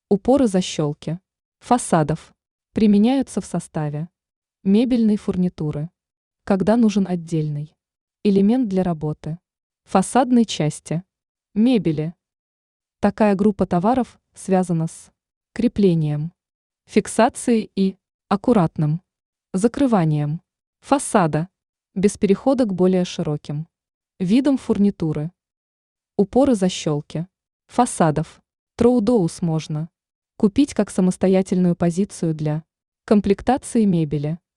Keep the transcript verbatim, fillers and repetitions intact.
Упоры-защелки фасадов применяются в составе мебельной фурнитуры, когда нужен отдельный элемент для работы фасадной части мебели. Такая группа товаров связана с креплением, фиксацией и аккуратным закрыванием фасада без перехода к более широким видам фурнитуры. Упоры-защелки фасадов Троудоус можно купить как самостоятельную позицию для комплектации мебели.